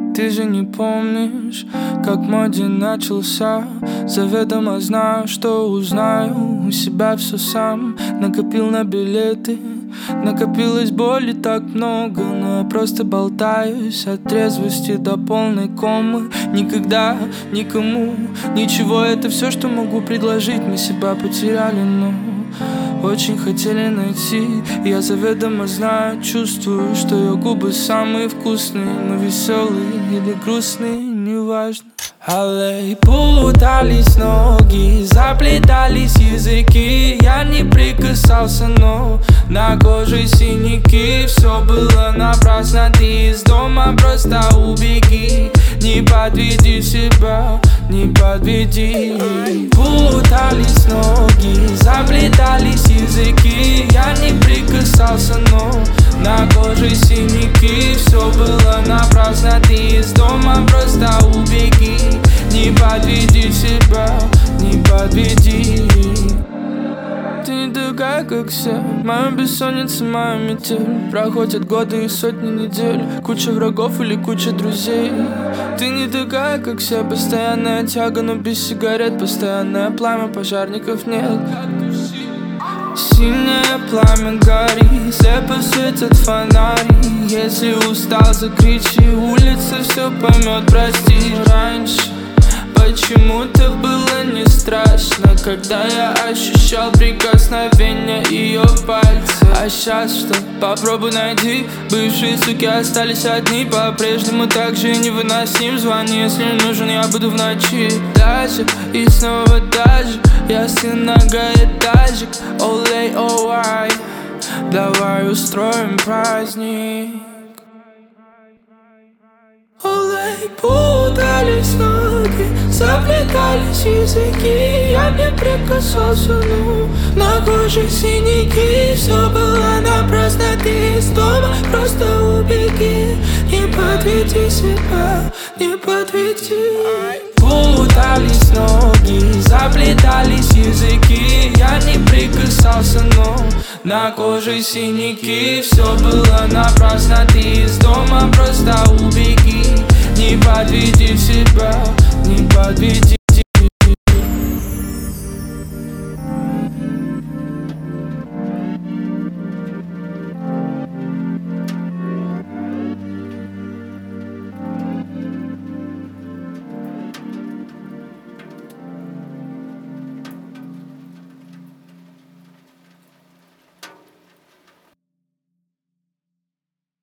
Ты же не помнишь, как мой день начался. Заведомо знаю, что узнаю у себя все сам. Накопил на билеты, накопилось боли так много, но я просто болтаюсь от трезвости до полной комы. Никогда, никому, ничего, это все, что могу предложить. Мы себя потеряли, но очень хотели найти. Я заведомо знаю, чувствую, что ее губы самые вкусные. Мы веселые или грустные, неважно. Аллей, путались ноги, заплетались языки. Я не прикасался, но на коже синяки. Все было напрасно, ты из дома просто убеги. Не подведи себя, не подведи. Путались ноги, заплетались языки. Я не прикасался, но на коже синяки. Все было напрасно, ты из дома просто убеги. Не подведи себя, не подведи. Ты не такая, как все. Моя бессонница, моя метель. Проходят годы и сотни недель. Куча врагов или куча друзей. Ты не такая, как все. Постоянная тяга, но без сигарет. Постоянное пламя, пожарников нет. Синее пламя горит, слепо светят фонари. Если устал, закричи, улица все поймет, прости. Раньше почему-то было не страшно, когда я ощущал прикосновение ее пальцев. А сейчас что? Попробуй найди. Бывшие суки остались одни. По-прежнему так же невыносим. Звони, если нужен, я буду в ночи. Даже и снова даже. Я сын многоэтажек. Олей, оуай, давай устроим праздник. Олей, путались ноги, заплетались языки. Я не прикасался, но на коже синяки. Все было напрасно, ты из дома просто убеги. Не подведи себя, не подведи. Путались ноги, заплетались языки. Я не прикасался, но на коже синяки. Все было напрасно, ты из дома